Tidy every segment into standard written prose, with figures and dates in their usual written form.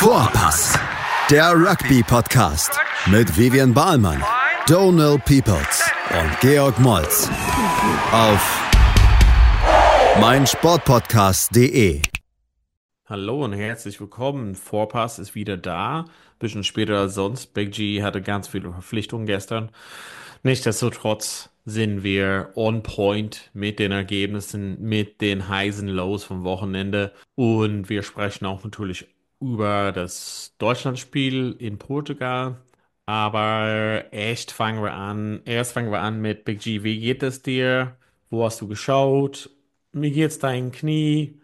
Vorpass, der Rugby-Podcast mit Vivian Bahlmann, Donal Peoples und Georg Moltz auf meinsportpodcast.de. Hallo und herzlich willkommen. Vorpass ist wieder da. Bisschen später als sonst. Big G hatte ganz viele Verpflichtungen gestern. Nichtsdestotrotz sind wir on point mit den Ergebnissen, mit den heißen Lows vom Wochenende. Und wir sprechen auch natürlich über das Deutschlandspiel in Portugal. Aber erst fangen wir an mit Big G. Wie geht es dir? Wo hast du geschaut? Wie geht's dein Knie?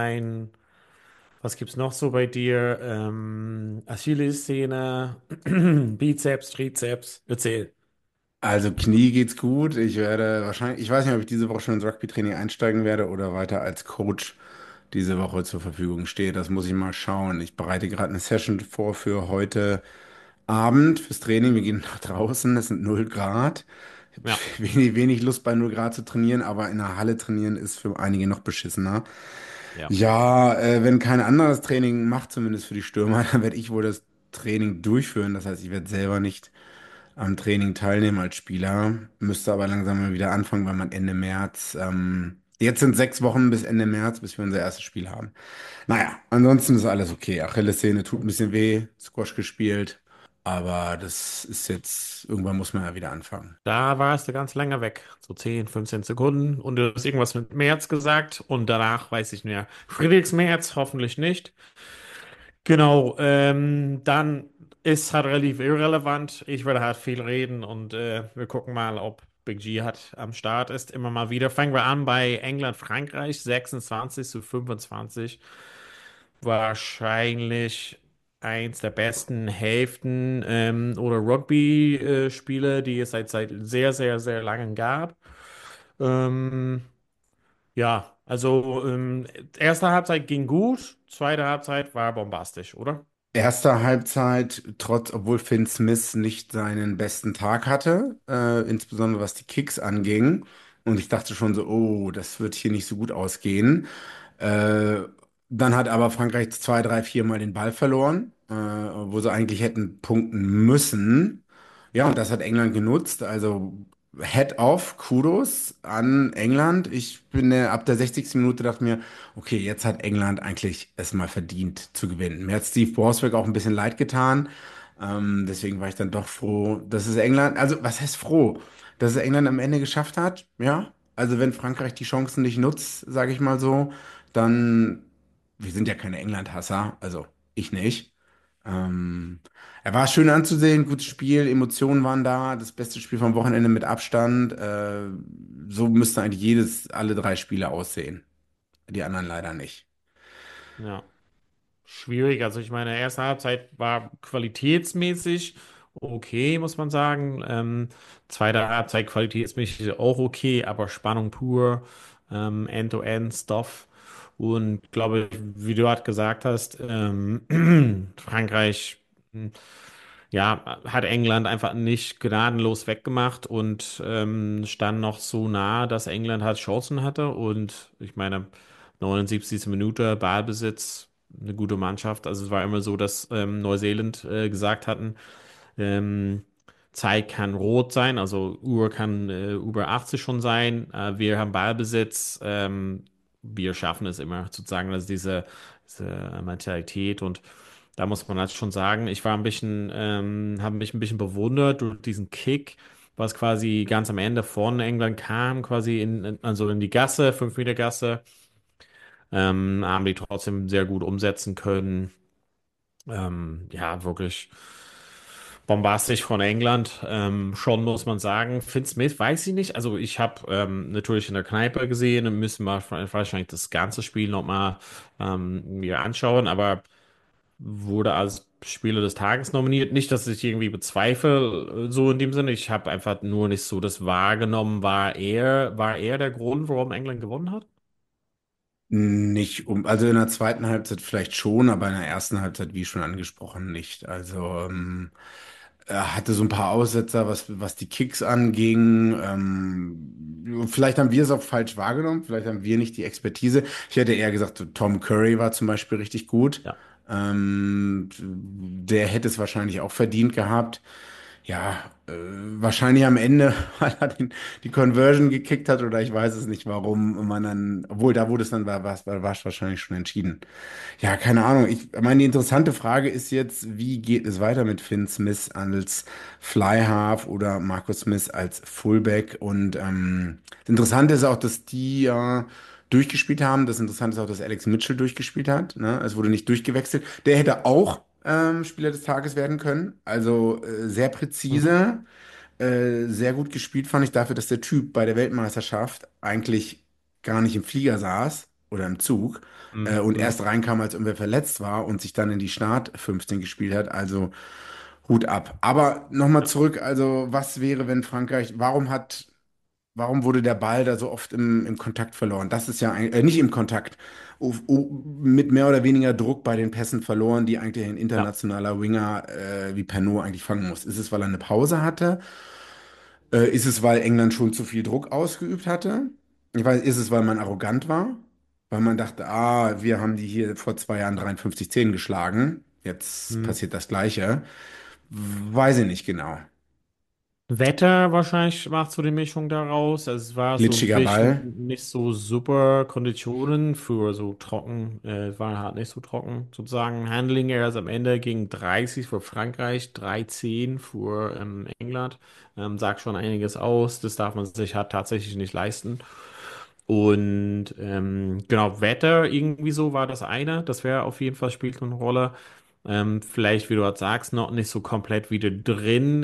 Was gibt's noch so bei dir? Achillessehne, Bizeps, Trizeps. Erzähl. Also Knie geht's gut. Ich werde wahrscheinlich, ich weiß nicht, ob ich diese Woche schon ins Rugby-Training einsteigen werde oder weiter als Coach diese Woche zur Verfügung stehe. Das muss ich mal schauen. Ich bereite gerade eine Session vor für heute Abend fürs Training. Wir gehen nach draußen, es sind 0 Grad. Ich Ja, habe wenig Lust bei 0 Grad zu trainieren, aber in der Halle trainieren ist für einige noch beschissener. ja. Ja, wenn kein anderes Training macht, zumindest für die Stürmer, dann werde ich wohl das Training durchführen. Das heißt, ich werde selber nicht am Training teilnehmen als Spieler, müsste aber langsam mal wieder anfangen, weil man Ende März, jetzt sind 6 Wochen bis Ende März, bis wir unser erstes Spiel haben. Naja, ansonsten ist alles okay. Achillessehne tut ein bisschen weh, Squash gespielt, aber das ist jetzt, irgendwann muss man ja wieder anfangen. Da warst du ganz lange weg. So 10, 15 Sekunden. Und du hast irgendwas mit März gesagt. Und danach weiß ich nicht mehr. Friedrichsmärz, hoffentlich nicht. Genau, dann ist halt relativ irrelevant. Ich werde halt viel reden und wir gucken mal, ob Big G hat am Start ist. Immer mal wieder. Fangen wir an bei England-Frankreich, 26-25. Wahrscheinlich eins der besten Hälften oder Rugby-Spiele, die es seit sehr, sehr, sehr langem gab. Ähm, ja, also erste Halbzeit ging gut, zweite Halbzeit war bombastisch, oder? Erste Halbzeit, obwohl Finn Smith nicht seinen besten Tag hatte, insbesondere was die Kicks anging. Und ich dachte schon so, oh, das wird hier nicht so gut ausgehen. Äh, Dann hat aber Frankreich 2, 3, 4 Mal den Ball verloren, wo sie eigentlich hätten punkten müssen. Ja, und das hat England genutzt. Also Head off, Kudos an England. Ich bin ab der 60. Minute dachte mir, okay, jetzt hat England eigentlich es mal verdient zu gewinnen. Mir hat Steve Borswick auch ein bisschen leid getan. Deswegen war ich dann doch froh, dass es England, also was heißt froh? Dass es England am Ende geschafft hat, ja. Also wenn Frankreich die Chancen nicht nutzt, sage ich mal so, dann, wir sind ja keine England-Hasser, also ich nicht. Ähm, Er war schön anzusehen, gutes Spiel, Emotionen waren da, das beste Spiel vom Wochenende mit Abstand. So müsste eigentlich alle 3 Spiele aussehen. Die anderen leider nicht. Ja. Schwierig. Also ich meine, erste Halbzeit war qualitätsmäßig okay, muss man sagen. Zweite Halbzeit qualitätsmäßig auch okay, aber Spannung pur, End-to-End-Stuff. Und glaube, wie du halt gesagt hast, Frankreich, ja, hat England einfach nicht gnadenlos weggemacht und stand noch so nah, dass England halt Chancen hatte. Und ich meine, 79. Minute, Ballbesitz, eine gute Mannschaft. Also es war immer so, dass Neuseeland gesagt hatten, ähm, Zeit kann rot sein, also Uhr kann über 80 schon sein. Wir haben Ballbesitz, wir schaffen es immer sozusagen, also diese Mentalität. Und da muss man halt schon sagen, ich war ein bisschen, habe mich ein bisschen bewundert durch diesen Kick, was quasi ganz am Ende von England kam, quasi also in die Gasse, 5 Meter Gasse, haben die trotzdem sehr gut umsetzen können. Ja, wirklich bombastisch von England. Schon muss man sagen. Finn Smith weiß ich nicht. Also ich habe natürlich in der Kneipe gesehen und müssen wir wahrscheinlich das ganze Spiel nochmal mir anschauen, aber wurde als Spieler des Tages nominiert. Nicht, dass ich irgendwie bezweifle, so in dem Sinne. Ich habe einfach nur nicht so das wahrgenommen. War er der Grund, warum England gewonnen hat? Nicht also in der zweiten Halbzeit vielleicht schon, aber in der ersten Halbzeit, wie schon angesprochen, nicht. Also er hatte so ein paar Aussetzer, was die Kicks anging. Vielleicht haben wir es auch falsch wahrgenommen, vielleicht haben wir nicht die Expertise. Ich hätte eher gesagt, so Tom Curry war zum Beispiel richtig gut. Ja. Der hätte es wahrscheinlich auch verdient gehabt. Ja, wahrscheinlich am Ende, weil er die Conversion gekickt hat oder ich weiß es nicht, warum man dann, obwohl da wurde es dann, war es wahrscheinlich schon entschieden. Ja, keine Ahnung. Ich meine, die interessante Frage ist jetzt, wie geht es weiter mit Finn Smith als Fly Half oder Marcus Smith als Fullback? Und das Interessante ist auch, dass die ja durchgespielt haben. Das Interessante ist auch, dass Alex Mitchell durchgespielt hat. Ne? Es wurde nicht durchgewechselt. Der hätte auch Spieler des Tages werden können. Also sehr Mhm. präzise, sehr gut gespielt fand ich dafür, dass der Typ bei der Weltmeisterschaft eigentlich gar nicht im Flieger saß oder im Zug Mhm. und Mhm. erst reinkam, als irgendwer verletzt war und sich dann in die Start 15 gespielt hat. Also Hut ab. Aber nochmal zurück, also was wäre, wenn Frankreich, warum wurde der Ball da so oft im Kontakt verloren? Das ist ja nicht im Kontakt, mit mehr oder weniger Druck bei den Pässen verloren, die eigentlich ein Ja. internationaler Winger wie Pernod eigentlich fangen muss. Ist es, weil er eine Pause hatte? Ist es, weil England schon zu viel Druck ausgeübt hatte? Ich weiß, ist es, weil man arrogant war? Weil man dachte, wir haben die hier vor 2 Jahren 53-10 geschlagen. Jetzt Mhm. passiert das Gleiche. Weiß ich nicht genau. Wetter wahrscheinlich macht so die Mischung daraus. Also es war so ein Glitschiger bisschen Ball. nicht so super Konditionen für so trocken, war halt nicht so trocken sozusagen. Handling erst am Ende gegen 30 für Frankreich, 3:10 für England. Sagt schon einiges aus. Das darf man sich halt tatsächlich nicht leisten. Und genau, Wetter irgendwie so war das eine. Das wäre auf jeden Fall spielt eine Rolle. Vielleicht, wie du halt sagst, noch nicht so komplett wieder drin.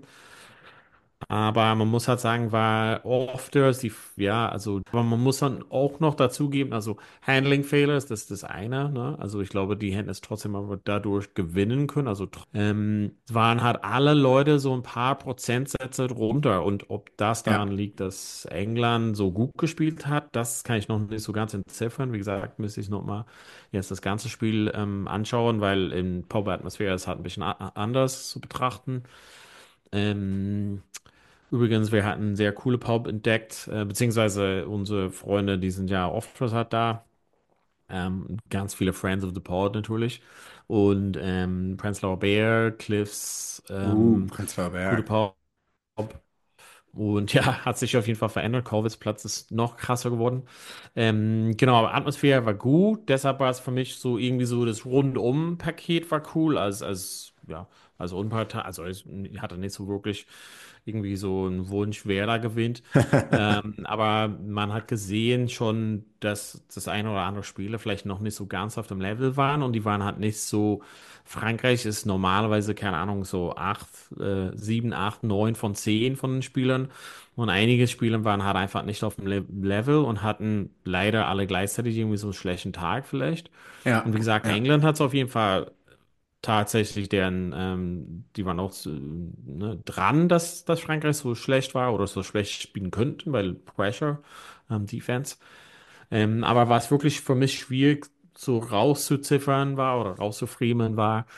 Aber man muss halt sagen, war oft ja, also, aber man muss dann auch noch dazugeben, also Handling-Fehler ist das eine, ne? Also ich glaube, die hätten es trotzdem aber dadurch gewinnen können. Also waren halt alle Leute so ein paar Prozentsätze drunter. Und ob das Ja, daran liegt, dass England so gut gespielt hat, das kann ich noch nicht so ganz entziffern. Wie gesagt, müsste ich noch mal jetzt das ganze Spiel anschauen, weil in Pop-Atmosphäre ist halt ein bisschen anders zu betrachten. Ähm, Übrigens, wir hatten sehr coole Pub entdeckt, beziehungsweise unsere Freunde, die sind ja oft halt da. Ganz viele Friends of the Pod natürlich. Und Prenzlauer Berg, Cliffs, Prenzlauer coole Berg. Pub. Und ja, hat sich auf jeden Fall verändert. Corvus Platz ist noch krasser geworden. Genau, aber Atmosphäre war gut. Deshalb war es für mich so irgendwie so das Rundum-Paket war cool. Ja, also Unpartei, also ich hatte nicht so wirklich irgendwie so einen Wunsch, wer da gewinnt. Aber man hat gesehen schon, dass das eine oder andere Spiele vielleicht noch nicht so ganz auf dem Level waren und die waren halt nicht so. Frankreich ist normalerweise, keine Ahnung, so 7, 8, 9 von 10 von den Spielern. Und einige Spieler waren halt einfach nicht auf dem Level und hatten leider alle gleichzeitig irgendwie so einen schlechten Tag vielleicht. Ja, Und wie gesagt, ja. England hat es auf jeden Fall tatsächlich die waren auch ne, dran, dass Frankreich so schlecht war oder so schlecht spielen könnten, weil Pressure, Defense. Aber was wirklich für mich schwierig so rauszuziffern war oder rauszufriemeln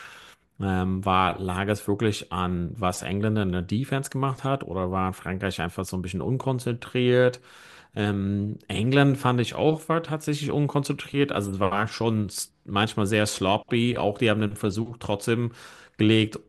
lag es wirklich an, was Engländer in der Defense gemacht hat oder war Frankreich einfach so ein bisschen unkonzentriert? England fand ich auch war tatsächlich unkonzentriert. Also es war schon manchmal sehr sloppy. Auch die haben den Versuch trotzdem gelegt,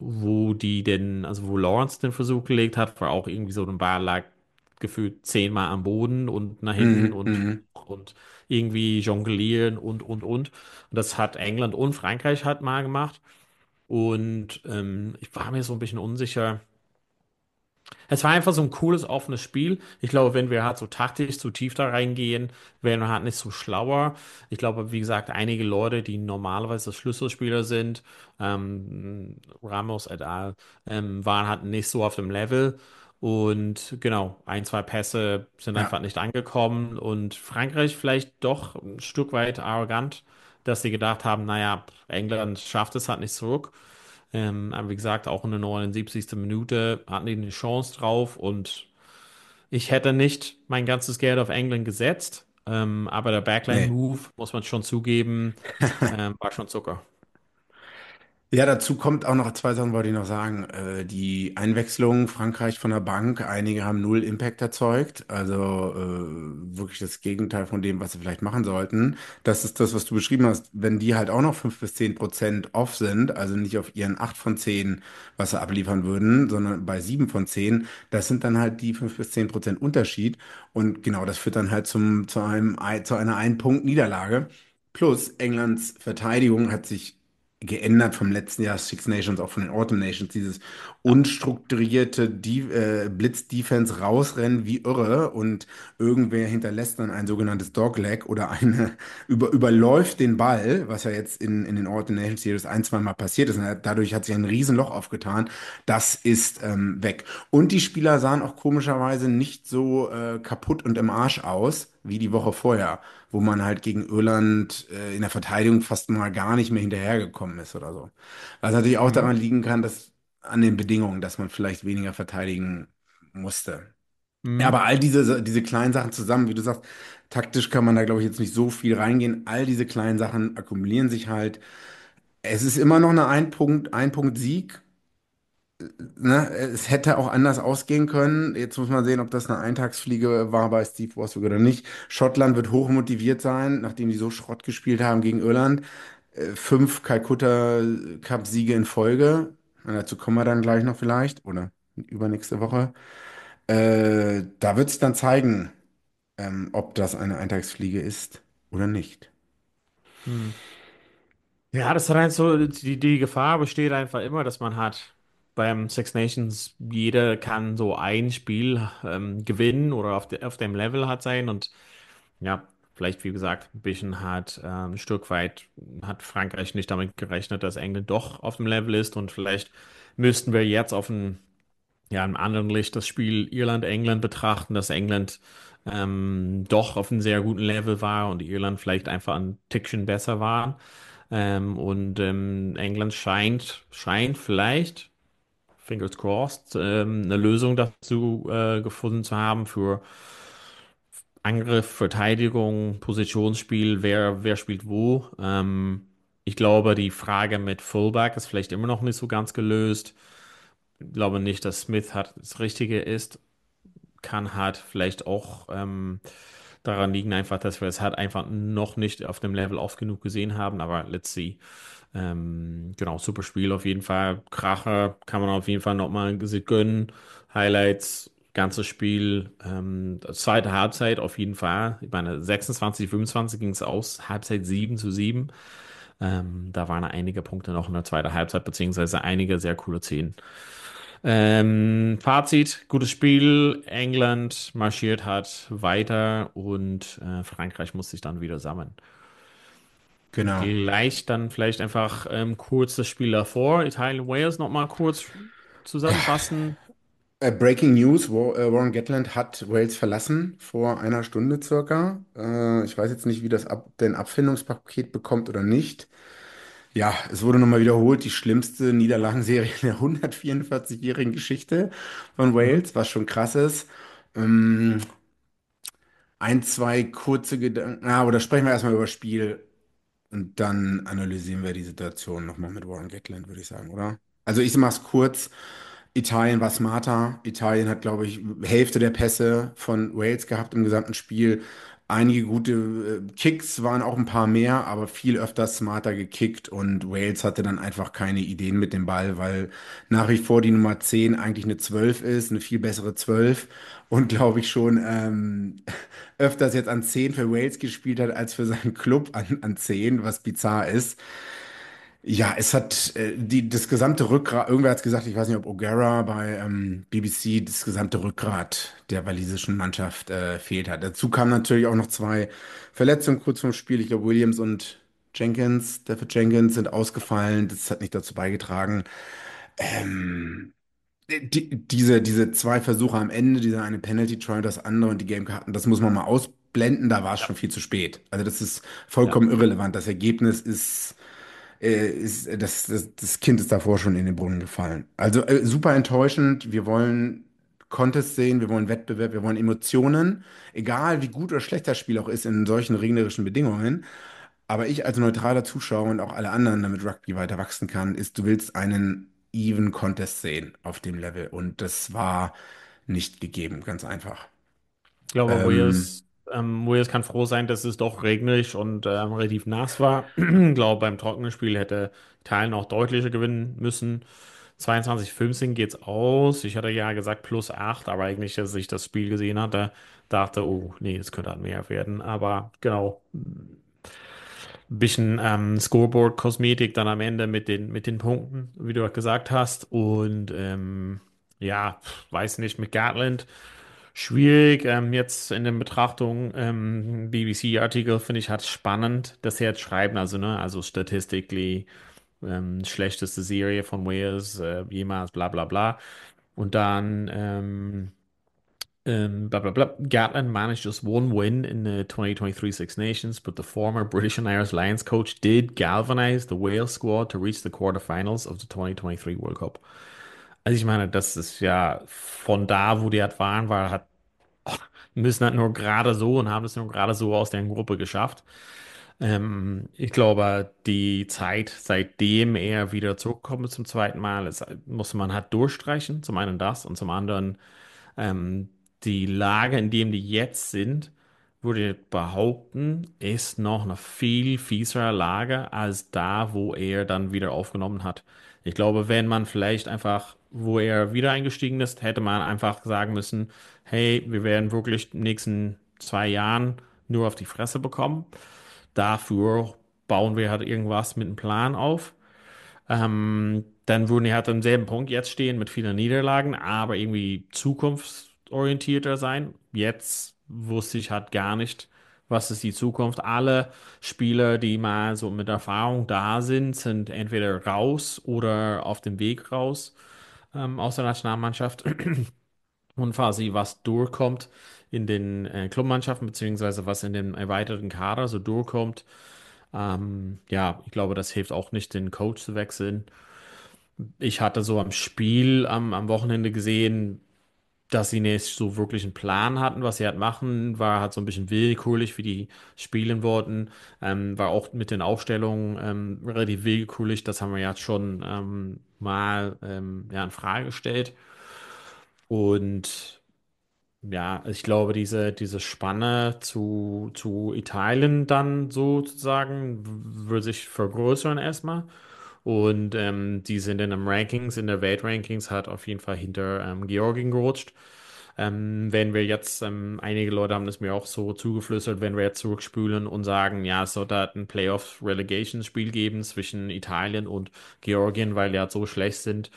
wo Lawrence den Versuch gelegt hat, war auch irgendwie so ein Ball lag gefühlt 10-mal am Boden und nach hinten Mhm, und, mhm. und irgendwie jonglieren und. Und das hat England und Frankreich halt mal gemacht. Und ich war mir so ein bisschen unsicher. Es war einfach so ein cooles, offenes Spiel. Ich glaube, wenn wir halt so taktisch zu tief da reingehen, wären wir halt nicht so schlauer. Ich glaube, wie gesagt, einige Leute, die normalerweise Schlüsselspieler sind, Ramos et al., waren halt nicht so auf dem Level. Und genau, ein, zwei Pässe sind einfach Ja, nicht angekommen. Und Frankreich vielleicht doch ein Stück weit arrogant, dass sie gedacht haben, naja, England schafft es halt nicht zurück. Aber wie gesagt, auch in der 79. Minute hatten die eine Chance drauf und ich hätte nicht mein ganzes Geld auf England gesetzt. Aber der nee. Backline-Move, muss man schon zugeben, war schon Zucker. Ja, dazu kommt auch noch zwei Sachen, wollte ich noch sagen. Die Einwechslung Frankreich von der Bank, einige haben null Impact erzeugt, also wirklich das Gegenteil von dem, was sie vielleicht machen sollten. Das ist das, was du beschrieben hast. Wenn die halt auch noch 5 bis 10% off sind, also nicht auf ihren 8 von 10, was sie abliefern würden, sondern bei 7 von 10, das sind dann halt die 5 bis 10% Unterschied. Und genau, das führt dann halt zu einer Ein-Punkt-Niederlage. Plus, Englands Verteidigung hat sich geändert vom letzten Jahr Six Nations, auch von den Autumn Nations, dieses Ja. unstrukturierte Blitz-Defense rausrennen wie irre und irgendwer hinterlässt dann ein sogenanntes Dogleg oder überläuft den Ball, was ja jetzt in den Autumn Nations Series ein, zwei Mal passiert ist. Und dadurch hat sich ein Riesenloch aufgetan. Das ist weg. Und die Spieler sahen auch komischerweise nicht so kaputt und im Arsch aus wie die Woche vorher, wo man halt gegen Irland in der Verteidigung fast mal gar nicht mehr hinterhergekommen ist oder so. Was natürlich auch Mhm. daran liegen kann, dass an den Bedingungen, dass man vielleicht weniger verteidigen musste. Ja, Mhm. aber all diese kleinen Sachen zusammen, wie du sagst, taktisch kann man da, glaube ich, jetzt nicht so viel reingehen. All diese kleinen Sachen akkumulieren sich halt. Es ist immer noch eine Ein Punkt Sieg, ne, es hätte auch anders ausgehen können. Jetzt muss man sehen, ob das eine Eintagsfliege war bei Steve Warswick oder nicht. Schottland wird hoch motiviert sein, nachdem die so Schrott gespielt haben gegen Irland. 5 Calcutta Cup-Siege in Folge. Und dazu kommen wir dann gleich noch vielleicht oder übernächste Woche. Da wird sich dann zeigen, ob das eine Eintagsfliege ist oder nicht. Mhm. Ja, das hat halt so, die Gefahr besteht einfach immer, dass man hat beim Six Nations, jeder kann so ein Spiel gewinnen oder auf dem Level hat sein und ja, vielleicht wie gesagt, ein bisschen ein Stück weit hat Frankreich nicht damit gerechnet, dass England doch auf dem Level ist und vielleicht müssten wir jetzt ja, im anderen Licht das Spiel Irland-England betrachten, dass England doch auf einem sehr guten Level war und Irland vielleicht einfach ein Tickchen besser war. England scheint vielleicht, fingers crossed, eine Lösung dazu gefunden zu haben für Angriff, Verteidigung, Positionsspiel, wer spielt wo. Ich glaube, die Frage mit Fullback ist vielleicht immer noch nicht so ganz gelöst. Ich glaube nicht, dass Smith hat das Richtige ist. Kann halt vielleicht auch daran liegen, einfach, dass wir es halt einfach noch nicht auf dem Level oft genug gesehen haben. Aber let's see. Genau, super Spiel auf jeden Fall. Kracher kann man auf jeden Fall nochmal gönnen. Highlights, ganzes Spiel. Zweite Halbzeit auf jeden Fall. Ich meine, 26, 25 ging es aus. Halbzeit 7:7. Da waren einige Punkte noch in der zweiten Halbzeit, beziehungsweise einige sehr coole Szenen. Fazit, gutes Spiel. England marschiert hat weiter und Frankreich muss sich dann wieder sammeln. Genau. Gleich dann vielleicht einfach kurz das Spiel davor. Italien, Wales nochmal kurz zusammenfassen. Breaking News, Warren Gatland hat Wales verlassen vor einer Stunde circa. Ich weiß jetzt nicht, wie das denn Abfindungspaket bekommt oder nicht. Ja, es wurde nochmal wiederholt, die schlimmste Niederlagenserie in der 144-jährigen Geschichte von Mhm. Wales, was schon krass ist. Ähm, ein, zwei kurze Gedanken, oder sprechen wir erstmal über das Spiel und dann analysieren wir die Situation nochmal mit Warren Gatland, würde ich sagen, oder? Also ich mach's kurz. Italien war smarter. Italien hat, glaube ich, Hälfte der Pässe von Wales gehabt im gesamten Spiel. Einige gute Kicks waren auch ein paar mehr, aber viel öfter smarter gekickt und Wales hatte dann einfach keine Ideen mit dem Ball, weil nach wie vor die Nummer 10 eigentlich eine 12 ist, eine viel bessere 12 und glaube ich schon öfters jetzt an 10 für Wales gespielt hat als für seinen Club an 10, was bizarr ist. Ja, es hat das gesamte Rückgrat, irgendwer hat es gesagt, ich weiß nicht, ob O'Gara bei BBC, das gesamte Rückgrat der walisischen Mannschaft fehlt hat. Dazu kamen natürlich auch noch zwei Verletzungen kurz vorm Spiel. Ich glaube, Williams und Stafford Jenkins sind ausgefallen. Das hat nicht dazu beigetragen. Ähm, diese zwei Versuche am Ende, dieser eine Penalty Try und das andere und die Gamekarten, das muss man mal ausblenden, da war es Ja, schon viel zu spät. Also das ist ja. vollkommen irrelevant. Das Ergebnis das Kind ist davor schon in den Brunnen gefallen. Also super enttäuschend. Wir wollen Contest sehen, wir wollen Wettbewerb, wir wollen Emotionen. Egal wie gut oder schlecht das Spiel auch ist in solchen regnerischen Bedingungen. Aber ich als neutraler Zuschauer und auch alle anderen, damit Rugby weiter wachsen kann, ist, du willst einen even Contest sehen auf dem Level. Und das war nicht gegeben, ganz einfach. Ich glaube, Ähm, Wales kann froh sein, dass es doch regnerig und relativ nass war. Ich glaube, beim trockenen Spiel hätte Italien auch deutlicher gewinnen müssen. 22:15 geht's aus. Ich hatte ja gesagt +8, aber eigentlich, als ich das Spiel gesehen hatte, dachte, oh, nee, es könnte halt mehr werden. Aber genau, ein bisschen Scoreboard-Kosmetik dann am Ende mit den Punkten, wie du gesagt hast. Und ja, weiß nicht, mit Gatland. Schwierig, jetzt in den Betrachtungen, BBC-Artikel finde ich halt spannend, dass sie jetzt schreiben, also, ne, also statistically, schlechteste Serie von Wales, jemals, bla, bla, bla. Und dann, blah, blah, blah. Gatland managed just one win in the 2023 Six Nations, but the former British and Irish Lions coach did galvanize the Wales squad to reach the quarterfinals of the 2023 World Cup. Also ich meine, das ist ja von da, wo die halt waren, hat müssen halt nur gerade so und haben es nur gerade so aus der Gruppe geschafft. Ich glaube, die Zeit, seitdem er wieder zurückgekommen ist zum zweiten Mal, muss man halt durchstreichen. Zum einen das und zum anderen ähm, die Lage, in dem die jetzt sind, würde ich behaupten, ist noch eine viel fiesere Lage als da, wo er dann wieder aufgenommen hat. Ich glaube, wenn man vielleicht einfach, wo er wieder eingestiegen ist, hätte man einfach sagen müssen, hey, wir werden wirklich in den nächsten 2 Jahren nur auf die Fresse bekommen. Dafür bauen wir halt irgendwas mit einem Plan auf. Dann würden die halt am selben Punkt jetzt stehen mit vielen Niederlagen, aber irgendwie zukunftsorientierter sein. Jetzt wusste ich halt gar nicht, was ist die Zukunft. Alle Spieler, die mal so mit Erfahrung da sind, sind entweder raus oder auf dem Weg raus aus der Nationalmannschaft. Und quasi was durchkommt in den Clubmannschaften, beziehungsweise was in dem erweiterten Kader so durchkommt. Ja, ich glaube, das hilft auch nicht, den Coach zu wechseln. Ich hatte so am Spiel am Wochenende gesehen, dass sie nicht so wirklich einen Plan hatten, was sie halt machen, war halt so ein bisschen willkürlich, wie die spielen wollten, war auch mit den Aufstellungen relativ willkürlich, das haben wir ja schon mal ja, in Frage gestellt. Und ja, ich glaube, diese Spanne zu Italien dann sozusagen wird sich vergrößern erstmal. Und die sind in den Rankings, in der Weltrankings halt auf jeden Fall hinter Georgien gerutscht. Wenn wir jetzt, einige Leute haben das mir auch so zugeflüstert, wenn wir jetzt zurückspülen und sagen, ja, es sollte halt ein Playoff-Relegation-Spiel geben zwischen Italien und Georgien, weil die halt so schlecht sind.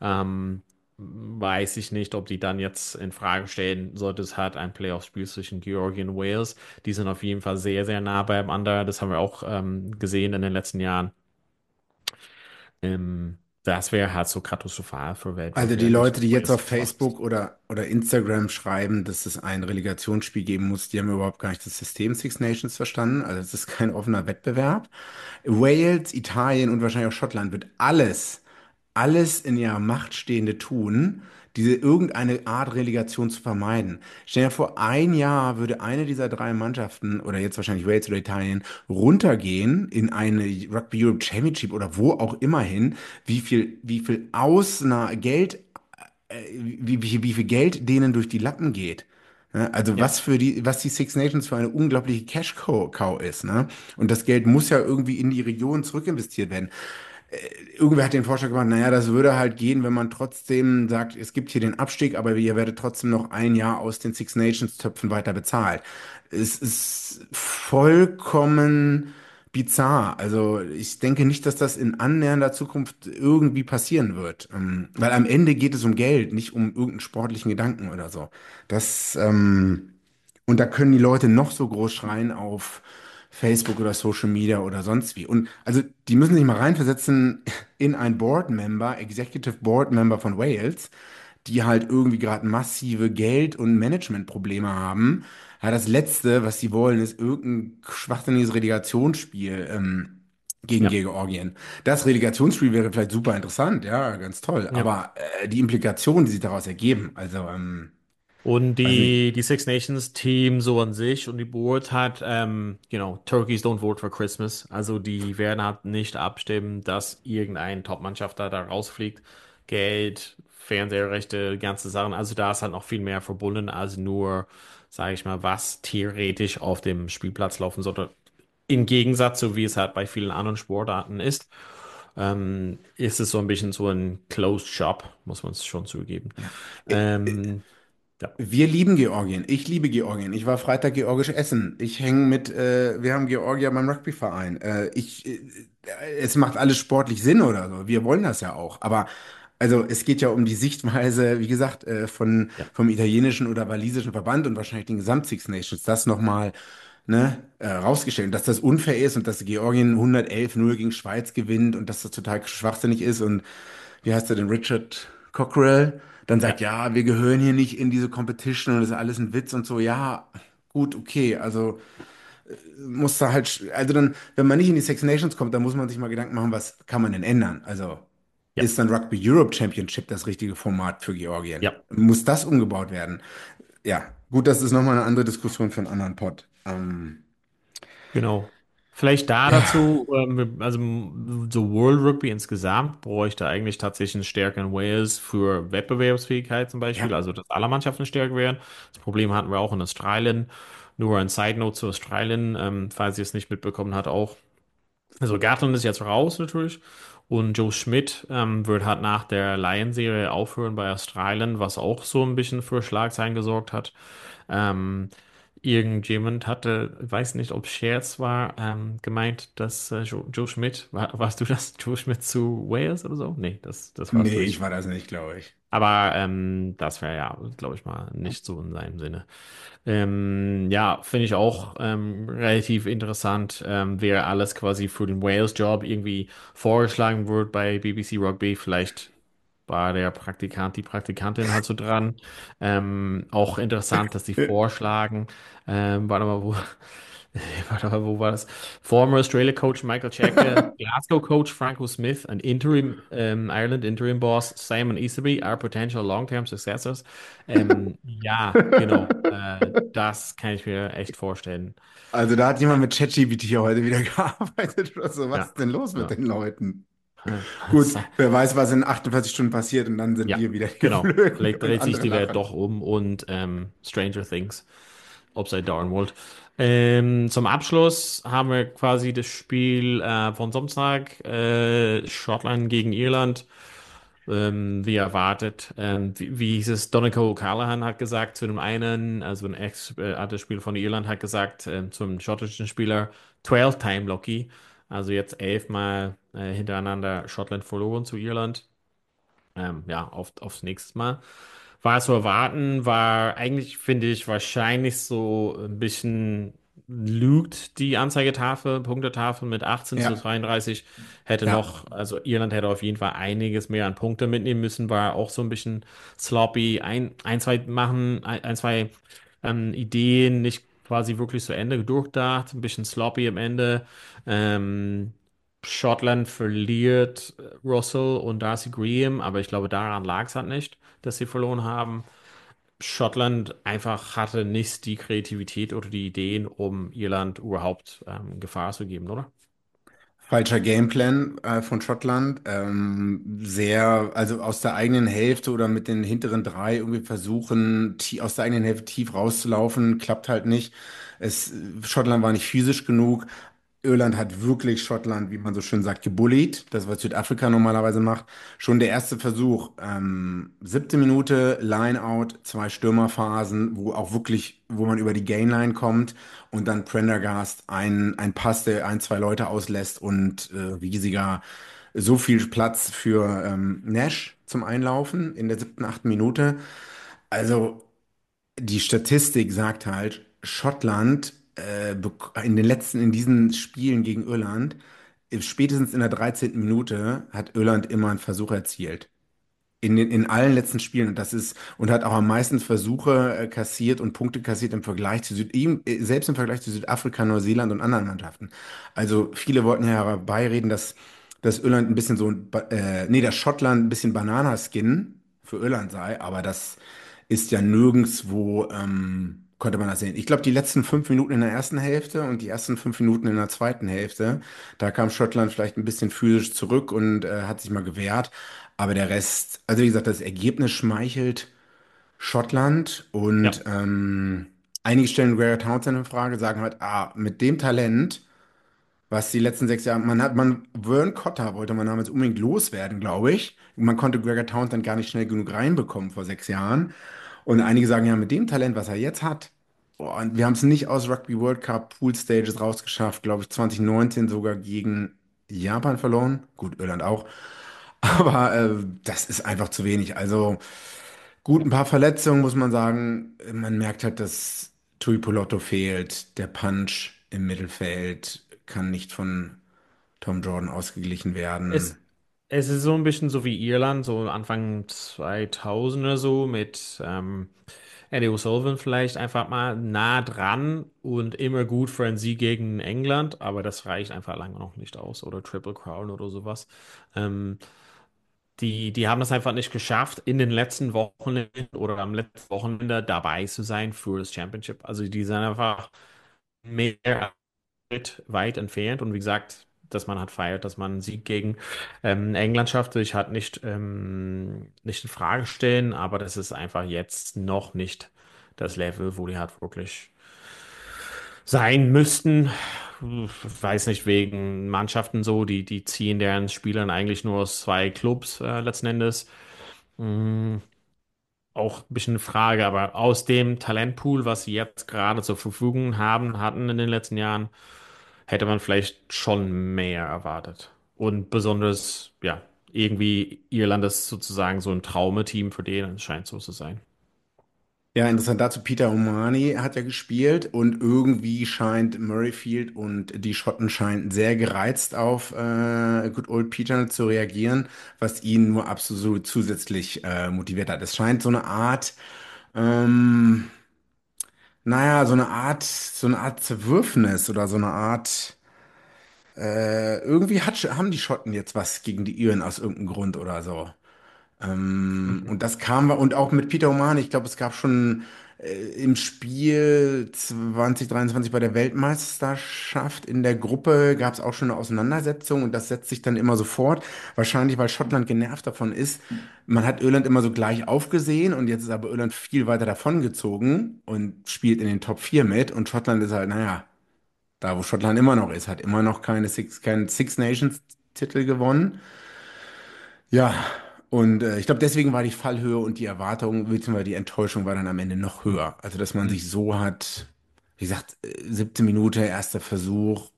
Weiß ich nicht, ob die dann jetzt in Frage stellen, sollte es halt ein Playoff-Spiel zwischen Georgien und Wales. Die sind auf jeden Fall sehr, sehr nah beieinander. Das haben wir auch gesehen in den letzten Jahren. Das wäre halt so katastrophal für Also die weltweit, nicht Leute, dass die jetzt Wales auf das macht. Facebook oder Instagram schreiben, dass es ein Relegationsspiel geben muss, die haben überhaupt gar nicht das System Six Nations verstanden. Also es ist kein offener Wettbewerb. Wales, Italien und wahrscheinlich auch Schottland wird alles in ihrer Macht Stehende tun, diese irgendeine Art Relegation zu vermeiden. Stell dir vor, ein Jahr würde eine dieser drei Mannschaften, oder jetzt wahrscheinlich Wales oder Italien, runtergehen in eine Rugby Europe Championship oder wo auch immer hin, wie viel Geld, wie viel Geld denen durch die Lappen geht. Ne? Also Ja, was die Six Nations für eine unglaubliche Cash-Cow ist, ne? Und das Geld muss ja irgendwie in die Region zurückinvestiert werden. Irgendwer hat den Vorschlag gemacht, naja, das würde halt gehen, wenn man trotzdem sagt, es gibt hier den Abstieg, aber ihr werdet trotzdem noch ein Jahr aus den Six Nations Töpfen weiter bezahlt. Es ist vollkommen bizarr. Also ich denke nicht, dass das in annähernder Zukunft irgendwie passieren wird. Weil am Ende geht es um Geld, nicht um irgendeinen sportlichen Gedanken oder so. Und da können die Leute noch so groß schreien auf Facebook oder Social Media oder sonst wie. Und also die müssen sich mal reinversetzen in ein Board Member, Executive Board Member von Wales, die halt irgendwie gerade massive Geld- und Managementprobleme haben. Ja, das Letzte, was sie wollen, ist irgendein schwachsinniges Relegationsspiel gegen ja, Georgien. Das Relegationsspiel wäre vielleicht super interessant, ja, ganz toll. ja. Aber die Implikationen, die sich daraus ergeben, Und Weiß nicht. die Six Nations Team so an sich und die Board hat, Turkeys don't vote for Christmas. Also die werden halt nicht abstimmen, dass irgendein Top-Mannschaft da rausfliegt. Geld, Fernsehrechte, ganze Sachen. Also da ist halt noch viel mehr verbunden als nur, sage ich mal, was theoretisch auf dem Spielplatz laufen sollte. Im Gegensatz, so wie es halt bei vielen anderen Sportarten ist, ist es so ein bisschen so ein Closed Shop, muss man es schon zugeben. Ja. Ähm, ja, Wir lieben Georgien. Ich liebe Georgien. Ich war Freitag georgisch essen. Ich hänge wir haben Georgier beim Rugbyverein. Es macht alles sportlich Sinn oder so. Wir wollen das ja auch. Aber also es geht ja um die Sichtweise, wie gesagt, ja, vom italienischen oder walisischen Verband und wahrscheinlich den Gesamt Six Nations, das nochmal rausgestellt. Und dass das unfair ist und dass Georgien 111-0 gegen Schweiz gewinnt und dass das total schwachsinnig ist und wie heißt er denn, Richard Cockrell, dann sagt, ja. ja, wir gehören hier nicht in diese Competition und das ist alles ein Witz und so. Ja, gut, okay, also muss da halt, also dann, wenn man nicht in die Six Nations kommt, dann muss man sich mal Gedanken machen, was kann man denn ändern? Also Ja, ist dann Rugby Europe Championship das richtige Format für Georgien? ja, Muss das umgebaut werden? Ja, gut, das ist nochmal eine andere Diskussion für einen anderen Pod. genau. Vielleicht da Ja, dazu, also so World Rugby insgesamt bräuchte eigentlich tatsächlich einen stärkeren Wales für Wettbewerbsfähigkeit zum Beispiel, ja. also dass alle Mannschaften stärker wären. Das Problem hatten wir auch in Australien. Nur ein Side Note zu Australien, falls ihr es nicht mitbekommen habt, auch. Also Gatland ist jetzt raus natürlich und Joe Schmidt wird halt nach der Lion-Serie aufhören bei Australien, was auch so ein bisschen für Schlagzeilen gesorgt hat. Ähm, Irgendjemand hatte, ich weiß nicht, ob Scherz war, gemeint, dass Joe Schmidt, warst du das, Joe Schmidt zu Wales oder so? Nee, das warst du Nee, ich nicht. war das nicht, glaube ich. Aber das wäre ja, glaube ich mal, nicht so in seinem Sinne. Ja, finde ich auch relativ interessant, wer alles quasi für den Wales-Job irgendwie vorgeschlagen wird bei BBC Rugby. Vielleicht war der Praktikant, die Praktikantin halt so dran. Auch interessant, dass die vorschlagen, warte mal, wo, warte mal, wo war das? Former Australia Coach Michael Cheika, Glasgow Coach Franco Smith, and Interim Ireland Interim Boss Simon Easterby are potential long-term successors. Ja, genau. Das kann ich mir echt vorstellen. Also da hat jemand mit ChatGPT hier heute wieder gearbeitet oder so. Was Ja, ist denn los mit ja. den Leuten? Gut, wer weiß, was in 48 Stunden passiert und dann sind Ja, wir wieder die genau. Blöden Vielleicht und dreht sich andere die Welt lachen. doch um und Stranger Things, Upside Down World. Zum Abschluss haben wir quasi das Spiel von Samstag, Schottland gegen Irland. Wie erwartet. Wie hieß es? Donegal O'Callaghan hat gesagt zu dem einen, also ein alter Spieler von Irland, hat gesagt zum schottischen Spieler 12 Time Lucky. Also jetzt 11 Mal hintereinander Schottland verloren zu Irland. Ja, aufs nächste Mal. War zu erwarten, war eigentlich, finde ich, wahrscheinlich so ein bisschen lügt die Anzeigetafel, Punktetafel mit 18 zu Ja, 33. Hätte ja. noch, also Irland hätte auf jeden Fall einiges mehr an Punkte mitnehmen müssen, war auch so ein bisschen sloppy. Zwei machen, zwei Ideen nicht quasi wirklich zu Ende durchdacht, ein bisschen sloppy am Ende. Ähm, Schottland verliert Russell und Darcy Graham, aber ich glaube, daran lag es halt nicht, dass sie verloren haben. Schottland einfach hatte nicht die Kreativität oder die Ideen, um Irland überhaupt Gefahr zu geben, oder? Falscher Gameplan von Schottland. Sehr, also aus der eigenen Hälfte oder mit den hinteren drei irgendwie versuchen, aus der eigenen Hälfte tief rauszulaufen, klappt halt nicht. Schottland war nicht physisch genug. Irland hat wirklich Schottland, wie man so schön sagt, gebullied. Das, was Südafrika normalerweise macht. Schon der erste Versuch, 7. Minute, Line-Out, zwei Stürmerphasen, wo auch wirklich, wo man über die Gainline kommt und dann Prendergast ein Pass, der ein, zwei Leute auslässt und riesiger, so viel Platz für Nash zum Einlaufen in der 7., 8. Minute. Also die Statistik sagt halt, Schottland in diesen Spielen gegen Irland, spätestens in der 13. Minute hat Irland immer einen Versuch erzielt. In allen letzten Spielen. Und das ist, und hat auch am meisten Versuche kassiert und Punkte kassiert im Vergleich zu selbst im Vergleich zu Südafrika, Neuseeland und anderen Mannschaften. Also viele wollten ja herbeireden, dass Irland ein bisschen so, nee, dass Schottland ein bisschen Bananaskin für Irland sei, aber das ist ja nirgendwo, konnte man das sehen. Ich glaube, die letzten 5 Minuten in der ersten Hälfte und die ersten 5 Minuten in der zweiten Hälfte, da kam Schottland vielleicht ein bisschen physisch zurück und hat sich mal gewehrt. Aber der Rest, also wie gesagt, das Ergebnis schmeichelt Schottland und Ja, einige stellen Gregor Townsend in Frage, sagen halt, mit dem Talent, was die letzten 6 Jahre, Vern Cotter wollte man damals unbedingt loswerden, glaube ich. Man konnte Gregor Townsend gar nicht schnell genug reinbekommen vor 6 Jahren. Und einige sagen ja, mit dem Talent, was er jetzt hat, boah, und wir haben es nicht aus Rugby World Cup Pool Stages rausgeschafft, glaube ich, 2019 sogar gegen Japan verloren. Gut, Irland auch. Aber das ist einfach zu wenig. Also gut, ein paar Verletzungen muss man sagen. Man merkt halt, dass Tuipulotu fehlt. Der Punch im Mittelfeld kann nicht von Tom Jordan ausgeglichen werden. es, es ist so ein bisschen so wie Irland, so Anfang 2000 oder so mit Eddie O'Sullivan vielleicht einfach mal nah dran und immer gut für einen Sieg gegen England, aber das reicht einfach lange noch nicht aus oder Triple Crown oder sowas. Ähm, die haben das einfach nicht geschafft, in den letzten Wochen oder am letzten Wochenende dabei zu sein für das Championship. Also die sind einfach mehr weit entfernt. Und wie gesagt, dass man halt feiert, dass man einen Sieg gegen England schafft, will ich halt nicht in Frage stellen, aber das ist einfach jetzt noch nicht das Level, wo die halt wirklich sein müssten. Ich weiß nicht, wegen Mannschaften so, die ziehen deren Spielern eigentlich nur aus zwei Clubs letzten Endes. Mm, Auch ein bisschen eine Frage, aber aus dem Talentpool, was sie jetzt gerade zur Verfügung hatten in den letzten Jahren, hätte man vielleicht schon mehr erwartet. Und besonders, ja, irgendwie Irland ist sozusagen so ein Traumeteam für den, es scheint so zu sein. Ja, interessant dazu, Peter O'Mahony hat ja gespielt und irgendwie scheint Murrayfield und die Schotten scheinen sehr gereizt auf Good Old Peter zu reagieren, was ihn nur absolut zusätzlich motiviert hat. Es scheint so eine Art, ähm, naja, so eine Art Zerwürfnis oder so eine Art, irgendwie haben die Schotten jetzt was gegen die Iren aus irgendeinem Grund oder so. Mhm. Und das kam, und auch mit Peter Oman, ich glaube, es gab schon im Spiel 2023 bei der Weltmeisterschaft in der Gruppe gab es auch schon eine Auseinandersetzung und das setzt sich dann immer so fort. Wahrscheinlich, weil Schottland genervt davon ist. Man hat Irland immer so gleich aufgesehen und jetzt ist aber Irland viel weiter davongezogen und spielt in den Top 4 mit und Schottland ist halt, naja, da wo Schottland immer noch ist, hat immer noch keinen Six Nations Titel gewonnen. Ja, und ich glaube, deswegen war die Fallhöhe und die Erwartung, beziehungsweise die Enttäuschung war dann am Ende noch höher. Also, dass man sich so hat, wie gesagt, 17 Minute, erster Versuch,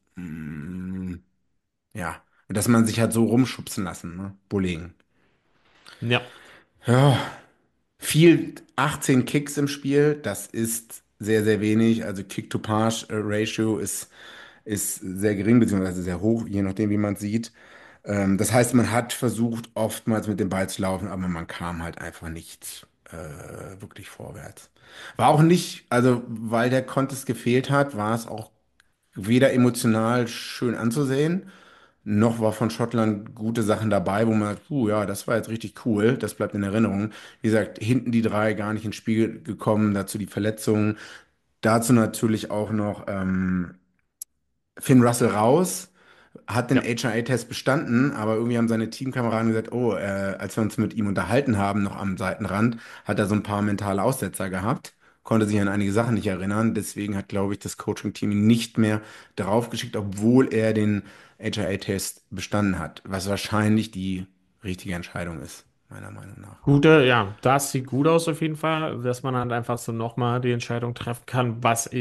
ja, und dass man sich hat so rumschubsen lassen, ne? Bullying. Ja, Ja, viel, 18 Kicks im Spiel, das ist sehr, sehr wenig. Also Kick-to-Pass-Ratio ist sehr gering, beziehungsweise sehr hoch, je nachdem, wie man es sieht. Das heißt, man hat versucht, oftmals mit dem Ball zu laufen, aber man kam halt einfach nicht wirklich vorwärts. War auch nicht, also weil der Contest gefehlt hat, war es auch weder emotional schön anzusehen, noch war von Schottland gute Sachen dabei, wo man sagt, ja, das war jetzt richtig cool, das bleibt in Erinnerung. Wie gesagt, hinten die drei gar nicht ins Spiel gekommen, dazu die Verletzungen, dazu natürlich auch noch Finn Russell raus, hat den ja. HIA-Test bestanden, aber irgendwie haben seine Teamkameraden gesagt, oh, als wir uns mit ihm unterhalten haben, noch am Seitenrand, hat er so ein paar mentale Aussetzer gehabt, konnte sich an einige Sachen nicht erinnern. Deswegen hat, glaube ich, das Coaching-Team ihn nicht mehr draufgeschickt, obwohl er den HIA-Test bestanden hat, was wahrscheinlich die richtige Entscheidung ist, meiner Meinung nach. Ja, das sieht gut aus auf jeden Fall, dass man halt einfach so nochmal die Entscheidung treffen kann.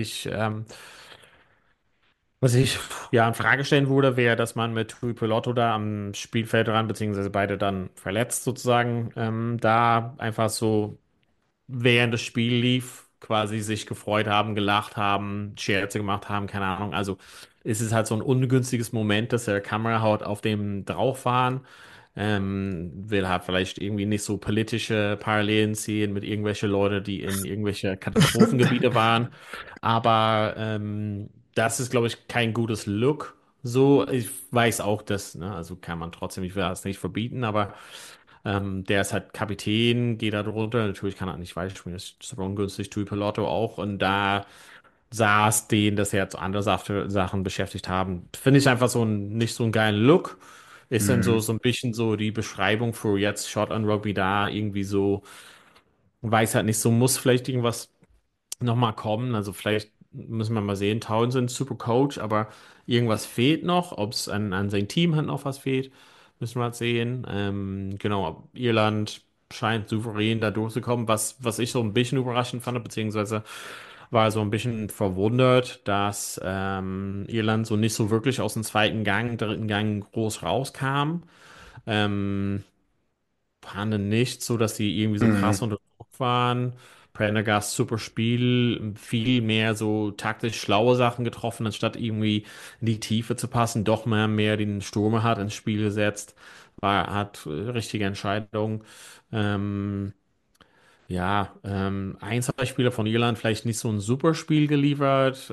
Was ich ja in Frage stellen würde, wäre, dass man mit Rui Pelotto da am Spielfeld dran, beziehungsweise beide dann verletzt sozusagen, da einfach so während das Spiel lief, quasi sich gefreut haben, gelacht haben, Scherze gemacht haben, keine Ahnung. Also es ist halt so ein ungünstiges Moment, dass der Kamerahaut auf dem drauf waren. Will halt vielleicht irgendwie nicht so politische Parallelen ziehen mit irgendwelche Leute, die in irgendwelche Katastrophengebiete waren. Aber das ist, glaube ich, kein gutes Look So, ich weiß auch, dass, ne, also kann man trotzdem, ich will das nicht verbieten, aber der ist halt Kapitän, geht da drunter. Natürlich kann er nicht weiterspielen, das ist super ungünstig, Tui Pilotto auch. Und da saß den, dass er jetzt andere Sachen beschäftigt haben. Finde ich einfach nicht so einen geilen Look. Ist dann Mhm. so ein bisschen so die Beschreibung für jetzt Shotgun Rugby da irgendwie so, weiß halt nicht, so muss vielleicht irgendwas nochmal kommen. Also vielleicht müssen wir mal sehen. Townsend, super Coach, aber irgendwas fehlt noch. Ob es an sein Team halt noch was fehlt, müssen wir halt sehen. Genau, Irland scheint souverän da durchzukommen, was ich so ein bisschen überraschend fand, beziehungsweise war so ein bisschen verwundert, dass Irland so nicht so wirklich aus dem zweiten Gang, dritten Gang groß rauskam. Ähm, Fand nicht so, dass die irgendwie so krass Mhm. unter Druck waren. Prendergast super Spiel, viel mehr so taktisch schlaue Sachen getroffen, anstatt irgendwie in die Tiefe zu passen, doch mehr den Stürmer hat ins Spiel gesetzt, hat richtige Entscheidung. Ähm, ja, ein, zwei Spieler von Irland vielleicht nicht so ein super Spiel geliefert.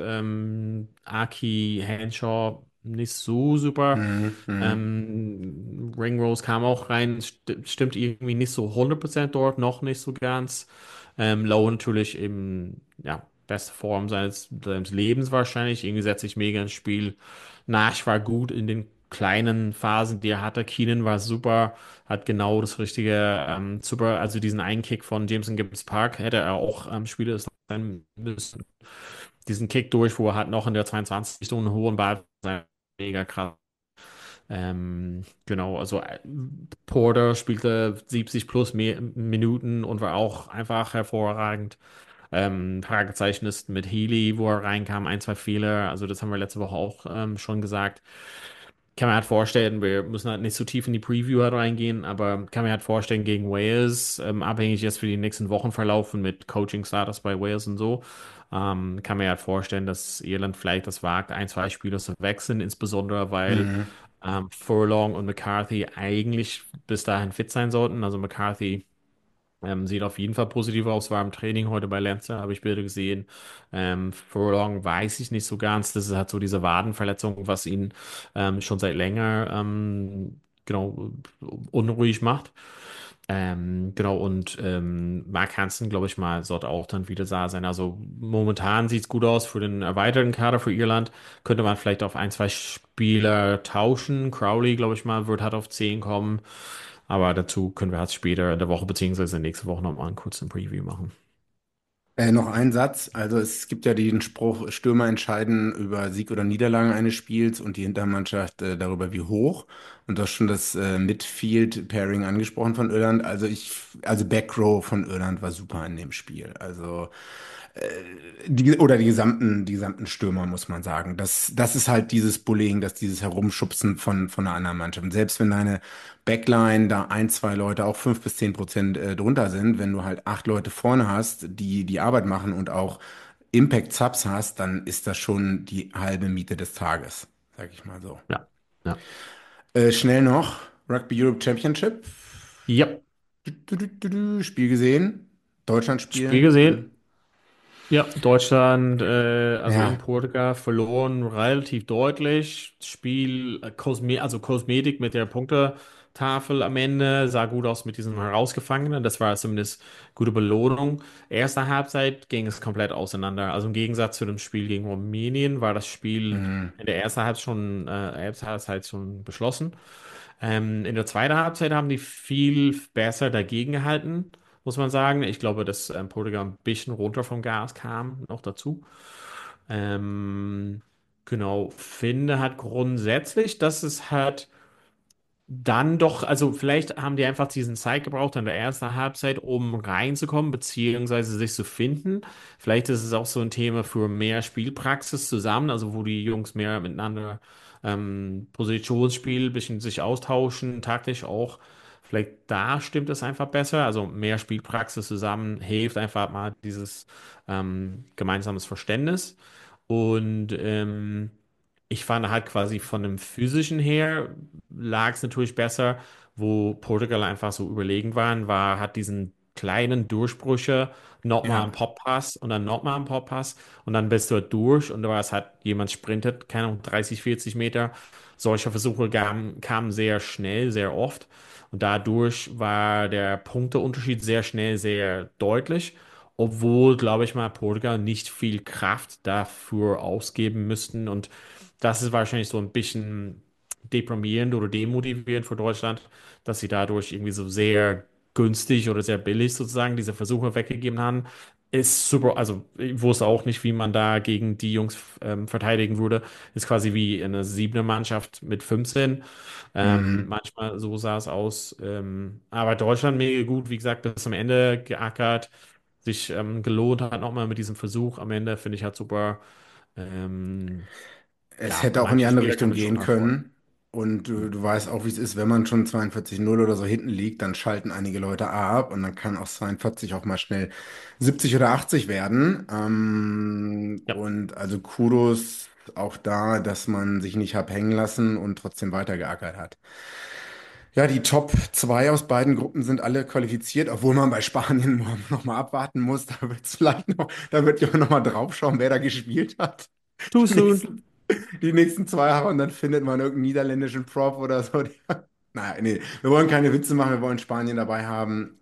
Aki Henshaw nicht so super. Mhm. Mhm. Ringrose kam auch rein, stimmt irgendwie nicht so 100% dort, noch nicht so ganz. Lowe natürlich im, ja, beste Form seines Lebens wahrscheinlich. Irgendwie setzt sich mega ins Spiel. Nash war gut in den kleinen Phasen, die er hatte. Keenan war super, hat genau das richtige, super, also diesen einen Kick von Jameson Gibbs Park hätte er auch Spieler sein müssen. Diesen Kick durch, wo er halt noch in der 22 so einen hohen Ball, mega krass. Genau, also Porter spielte 70 plus Minuten und war auch einfach hervorragend. Fragezeichen ist mit Healy, wo er reinkam, ein, zwei Fehler. Also das haben wir letzte Woche auch schon gesagt. Kann man halt vorstellen, wir müssen halt nicht so tief in die Preview halt reingehen, aber kann man halt vorstellen, gegen Wales, abhängig jetzt für die nächsten Wochen verlaufen mit Coaching-Status bei Wales und so, kann man halt vorstellen, dass Irland vielleicht das wagt, ein, zwei Spieler zu wechseln, insbesondere weil Mhm. Furlong und McCarthy eigentlich bis dahin fit sein sollten. Also McCarthy sieht auf jeden Fall positiv aus, war im Training heute bei Leinster, habe ich Bilder gesehen. Furlong weiß ich nicht so ganz. Das ist halt so diese Wadenverletzung, was ihn schon seit länger genau unruhig macht. Genau, und Mark Hansen, glaube ich mal, sollte auch dann wieder da sein. Also momentan sieht es gut aus für den erweiterten Kader für Irland. Könnte man vielleicht auf ein, zwei Spieler tauschen. Crowley, glaube ich mal, wird halt auf 10 kommen. Aber dazu können wir halt später in der Woche beziehungsweise nächste Woche nochmal einen kurzen Preview machen. Noch ein Satz. Also es gibt ja den Spruch, Stürmer entscheiden über Sieg oder Niederlage eines Spiels und die Hintermannschaft darüber, wie hoch. Und du hast schon das Midfield-Pairing angesprochen von Irland. Also Backrow von Irland war super in dem Spiel. Also oder die gesamten Stürmer, muss man sagen. Das ist halt dieses Bullying, dieses Herumschubsen von einer anderen Mannschaft. Und selbst wenn deine Backline da ein, zwei Leute, auch 5 bis 10% drunter sind, wenn du halt 8 Leute vorne hast, die die Arbeit machen und auch Impact Subs hast, dann ist das schon die halbe Miete des Tages, sag ich mal so. Ja, ja. Schnell noch, Rugby Europe Championship. Ja, Spiel gesehen. Spiel Deutschland-Spiel. gesehen. Ja, Deutschland, also in Ja. Portugal verloren relativ deutlich. Spiel, also Kosmetik mit der Punktetafel am Ende sah gut aus mit diesem Herausgefangenen. Das war zumindest gute Belohnung. Erste Halbzeit ging es komplett auseinander. Also im Gegensatz zu dem Spiel gegen Rumänien war das Spiel Mhm. in der ersten Halbzeit schon beschlossen. In der zweiten Halbzeit haben die viel besser dagegen gehalten, muss man sagen. Ich glaube, dass Portugal ein bisschen runter vom Gas kam, noch dazu. Ähm, genau, finde halt grundsätzlich, dass es halt dann doch, also vielleicht haben die einfach diesen Zeit gebraucht in der ersten Halbzeit, um reinzukommen, beziehungsweise sich zu finden. Vielleicht ist es auch so ein Thema für mehr Spielpraxis zusammen, also wo die Jungs mehr miteinander Positionsspiel, ein bisschen sich austauschen, taktisch auch. Vielleicht da stimmt es einfach besser. Also mehr Spielpraxis zusammen hilft einfach mal dieses gemeinsames Verständnis. Und ich fand halt quasi von dem physischen her lag es natürlich besser, wo Portugal einfach so überlegen waren, hat diesen kleinen Durchbrüche, nochmal ein Ja. Poppass und dann nochmal ein Poppass und dann bist du halt durch und du weißt halt, jemand sprintet, keine Ahnung, 30, 40 Meter. Solche Versuche kamen sehr schnell, sehr oft und dadurch war der Punkteunterschied sehr schnell, sehr deutlich, obwohl, glaube ich mal, Portugal nicht viel Kraft dafür ausgeben müssten und das ist wahrscheinlich so ein bisschen deprimierend oder demotivierend für Deutschland, dass sie dadurch irgendwie so sehr günstig oder sehr billig sozusagen diese Versuche weggegeben haben. Ist super, also ich wusste auch nicht, wie man da gegen die Jungs verteidigen würde. Ist quasi wie eine siebene Mannschaft mit 15. Mhm. Manchmal so sah es aus. Aber Deutschland mega gut, wie gesagt, bis zum Ende geackert, sich gelohnt hat nochmal mit diesem Versuch. Am Ende finde ich halt super. Ähm, Es ja, hätte auch in die manche andere Spieler kann Richtung ich schon gehen nachfreuen. können. Und du weißt auch, wie es ist, wenn man schon 42:0 oder so hinten liegt, dann schalten einige Leute ab und dann kann auch 42 auch mal schnell 70 oder 80 werden. Ja, Und also Kudos auch da, dass man sich nicht hab hängen lassen und trotzdem weitergeackert hat. Ja, die Top 2 aus beiden Gruppen sind alle qualifiziert, obwohl man bei Spanien noch mal abwarten muss. Da wird es vielleicht noch, da wird jemand noch mal draufschauen, wer da gespielt hat. too Die soon. nächsten 2 Jahre und dann findet man irgendeinen niederländischen Prop oder so. Naja, nee, wir wollen keine Witze machen, wir wollen Spanien dabei haben.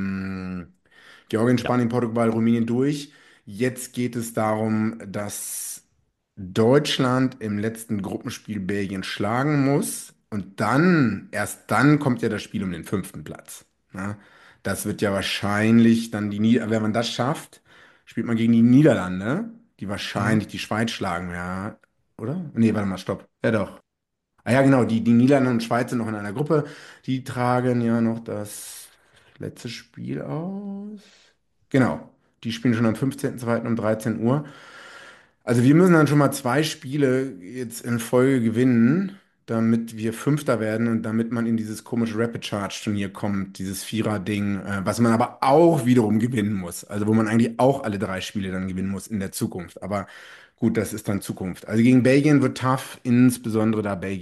Georgien, Ja, Spanien, Portugal, Rumänien durch. Jetzt geht es darum, dass Deutschland im letzten Gruppenspiel Belgien schlagen muss. Und dann, erst dann kommt ja das Spiel um den 5. Platz. Ne? Das wird ja wahrscheinlich dann wenn man das schafft, spielt man gegen die Niederlande, die wahrscheinlich mhm. die Schweiz schlagen, ja. Oder? Nee, warte mal, stopp. Ja, doch. Ah ja, genau, die Niederlande und Schweiz sind noch in einer Gruppe. Die tragen ja noch das letzte Spiel aus. Genau. Die spielen schon am 15.02. um 13 Uhr. Also wir müssen dann schon mal 2 Spiele jetzt in Folge gewinnen, damit wir Fünfter werden und damit man in dieses komische Rapid Charge Turnier kommt, dieses Vierer-Ding, was man aber auch wiederum gewinnen muss. Also wo man eigentlich auch alle 3 Spiele dann gewinnen muss in der Zukunft. Aber gut, das ist dann Zukunft. Also gegen Belgien wird tough, insbesondere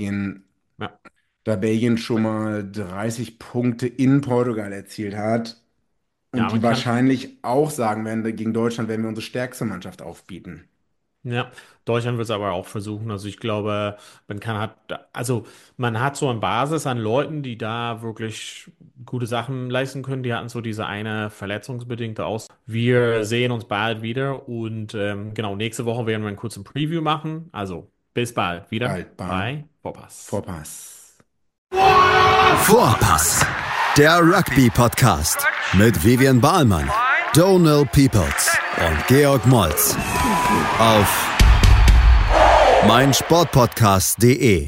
Ja. da Belgien schon mal 30 Punkte in Portugal erzielt hat Ja, und man die kann, wahrscheinlich auch sagen werden, gegen Deutschland werden wir unsere stärkste Mannschaft aufbieten. ja, Deutschland wird es aber auch versuchen. Also ich glaube, man kann halt, also man hat so eine Basis an Leuten, die da wirklich gute Sachen leisten können. Die hatten so diese eine verletzungsbedingte Aus. Wir sehen uns bald wieder und genau, nächste Woche werden wir einen kurzen Preview machen. Also bis bald wieder Haltbar. bei Vorpass. Vorpass. Vorpass, der Rugby-Podcast mit Vivian Bahlmann, Donald Peoples und Georg Moltz auf meinsportpodcast.de.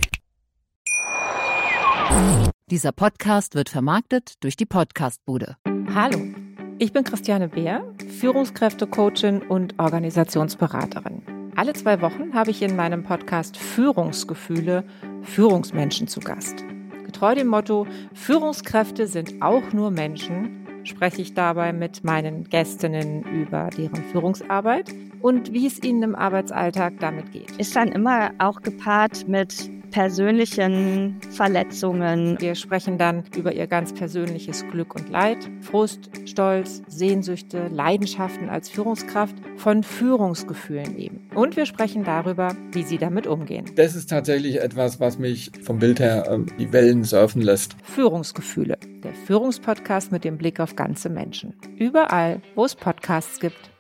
Dieser Podcast wird vermarktet durch die Podcastbude. Hallo, ich bin Christiane Beer, Führungskräftecoachin und Organisationsberaterin. Alle 2 Wochen habe ich in meinem Podcast Führungsgefühle Führungsmenschen zu Gast. Getreu dem Motto, Führungskräfte sind auch nur Menschen, spreche ich dabei mit meinen Gästinnen über deren Führungsarbeit und wie es ihnen im Arbeitsalltag damit geht. Ist dann immer auch gepaart mit persönlichen Verletzungen. Wir sprechen dann über ihr ganz persönliches Glück und Leid, Frust, Stolz, Sehnsüchte, Leidenschaften als Führungskraft, von Führungsgefühlen eben. Und wir sprechen darüber, wie sie damit umgehen. Das ist tatsächlich etwas, was mich vom Bild her die Wellen surfen lässt. Führungsgefühle, der Führungspodcast mit dem Blick auf ganze Menschen. Überall, wo es Podcasts gibt.